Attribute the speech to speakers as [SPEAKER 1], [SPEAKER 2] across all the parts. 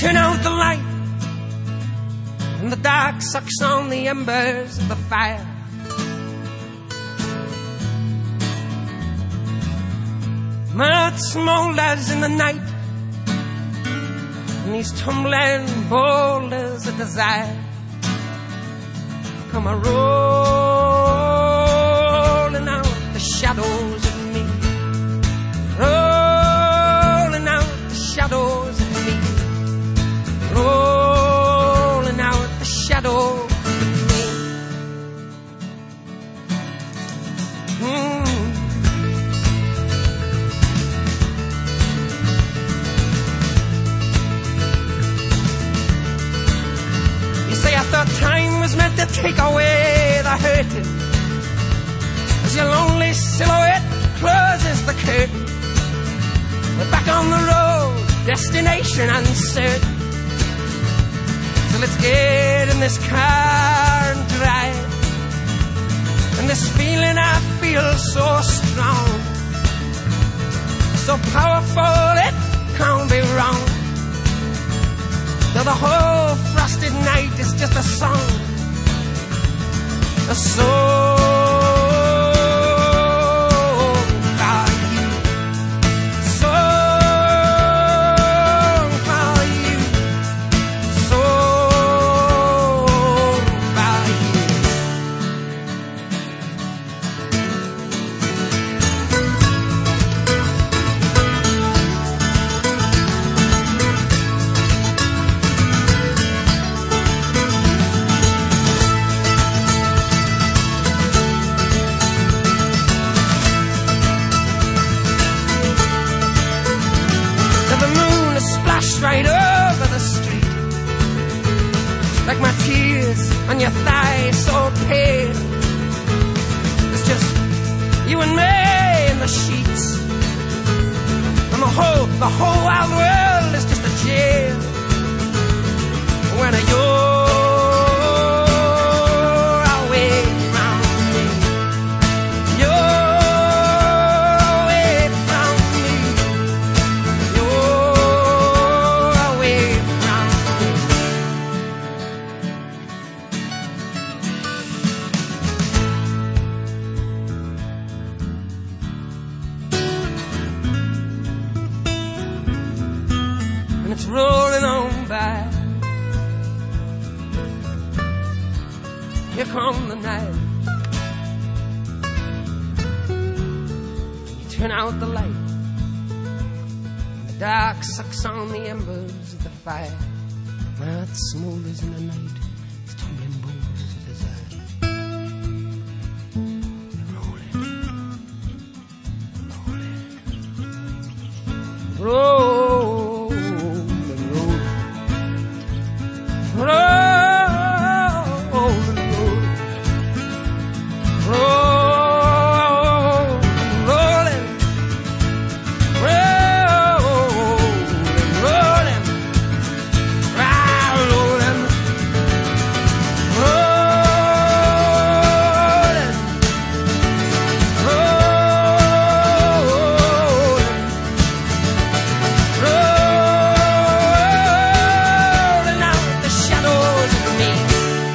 [SPEAKER 1] Turn out the light, and the dark sucks on the embers of the fire. My heart smolders in the night, and these tumbling boulders of desire come a-rolling out the shadows of me, rolling out the shadows of me, rolling out the shadows of me. You say I thought time was meant to take away the hurting, as your lonely silhouette closes the curtain. We're back on the road, destination uncertain. So let's get in this car and drive. And this feeling I feel so strong, so powerful it can't be wrong. Though the whole frosted night is just a song, a song for you, song for you, song for you. Right over the street, like my tears on your thigh, so pale. It's just you and me in the sheets, and the whole wild world is just a jail. When you're away from me, it's rolling on by. Here come the night. You turn out the light, and the dark sucks on the embers of the fire. My heart smolders in the night, it's tumbling boulders of desire. Rolling, rolling.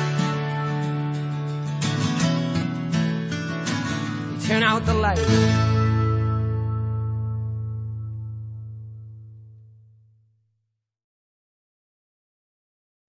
[SPEAKER 1] Turn out the light.